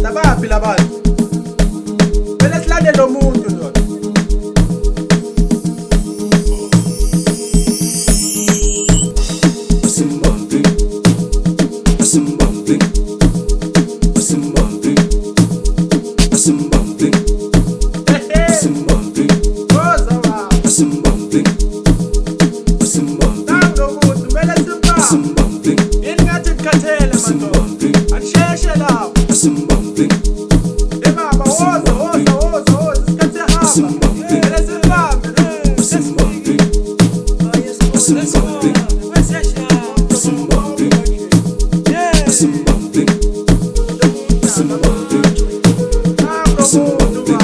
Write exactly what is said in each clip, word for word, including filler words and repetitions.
madoda baphila abantu. Vele silande lo muntu ndoda. Asimbambi, asimbambi, asimbambi, asimbambi, asimbambi, Rosa wa. asimbambi, asimbambi, Tango muntu vele simba. asimbambi, Yini ngathi ngikhathele madoda. asimbambi, Akusheshe lapho. asimbambi, Emama woza woza woza woza isikhathi sihamba. Asimbambi. Vele simbambe. asimbambi, asimbambi, asimbambi, asimbambi, asimbambi, asimbambi,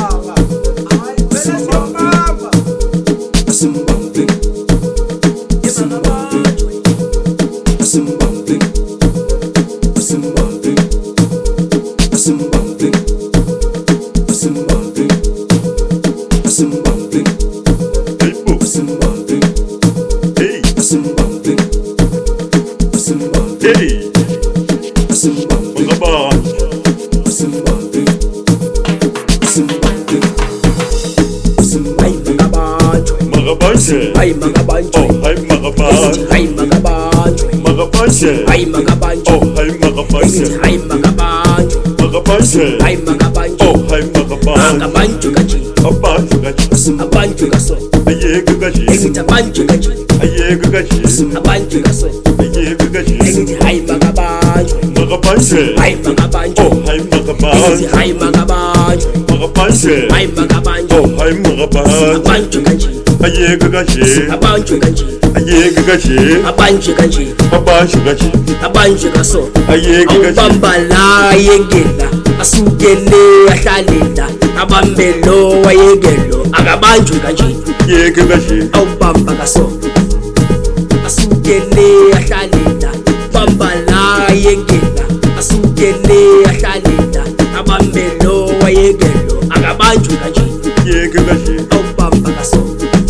asimbambi, asimbambi, asimbambi, asimbambi, asimbambi, asimbambi, asimbambi, Hey, boo. asimbambi, Hey, asimbambi, asimbambi, hey, asimbambi, mga bantu. asimbambi, asimbambi, asimbambi, Mga bantu. Ay mga banjo, Oh, hi mga bantu. ay mga banjo, Mga bantu. ay mga banjo, Oh, hi mga bantu. ay mga banjo, Mga bantu. ay mga banjo, Oh, hi mga mga bantu. banjo kaji, Abantu gaji. abanjo kaso, Ayega gaji. engithi abanjo kaji, Ayega gaji. abanjo kaso, Ayega gaji. engithi ay mga banjo, Mga bantu. ay mga banjo, Oh, hi mga engithi bantu. ay mga banjo, Mga bantu. ay mga banjo, Oh, hi mga bantu. abanjo kaji, Ayega gaji. abanjo kaji, Ayega gaji. abanjo kaji, Abantu gaji. abanjo kaso, Ayega gaji. awubambala yengela asukele ahlalela abambelo wayengelo akabanjwe kanje Ayega gaji. awubamba kaso asukele ahlalela bambala yengela asukele ahlalela abambelo wayengelo akabanjwe kanje Ayega gaji. awubamba kaso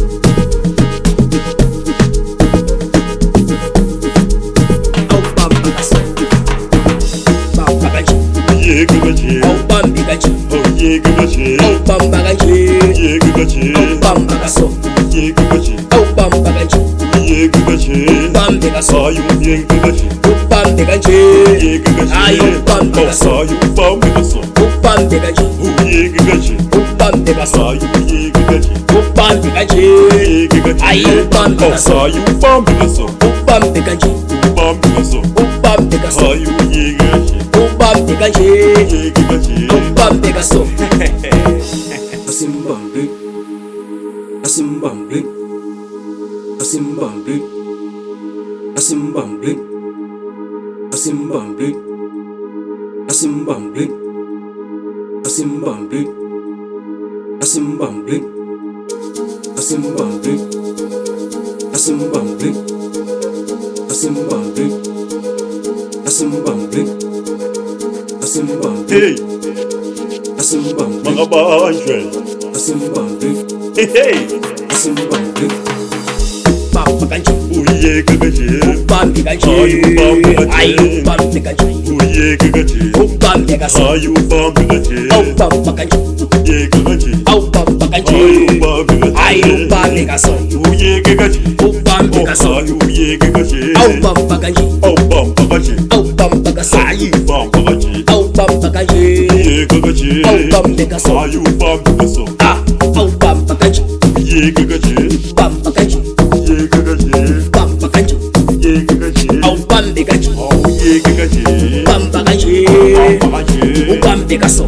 awubamba kaso bamba kanje Ayega gaji. awubambi kanje Oh, ayega gaji. awubamba kanje Ayega gaji. awubamba kaso Ayega gaji. awubamba kanje Ayega gaji. ubambe kaso Ayu ayega gaji. ubambe kanje Ayega gaji. Ayu ubambe Oh, kaso ayu ubambe kaso. ubambe kanje Oh, ayega gaji. ubambe kaso Ayu ayega gaji. ubambe kanje Ayega gaji. Ayu ubambe Oh, kaso. ayu ubambe kaso. ubambe kanje Ubambe kaso. ubambe kaso Ayu ayega gaji. ubambe kanje Ayega gaji. ubambe kaso asimbambi, asimbambi, asimbambi, asimbambi, asimbambi, asimbambi, asimbambi, asimbambi, asimbambi, asimbambi, asimbambi, asimbambi, asimbambi, Hey, asimbambi, mga banjwe. asimbambi, Hey, hey. asimbambi, bamba kanje Ayega gaji. ubambe kanje Ayu ubambe kanje. ayu ubambe kanje Ayega gaji. ubambe kaso Ayu ubambe gaji. awubamba kanje Ayega gaji. awubamba kanje Ayu ubambe gaji. ayu ubambe kaso Ayega gaji. ubambe kaso Ayu ayega gaji. awubamba kanje Awubamba gaji. awubamba kaso Ayu ubamba gaji. awubamba kanje Ayega gaji. awubambe kaso Ayu ubambe kaso. ah awubamba kanje Ayega gaji. bamba kanje Ayega gaji. bamba kanje Ayega gaji. awubambe kanje Ayega gaji. bamba kanje Awubamba gaji. ubambe kaso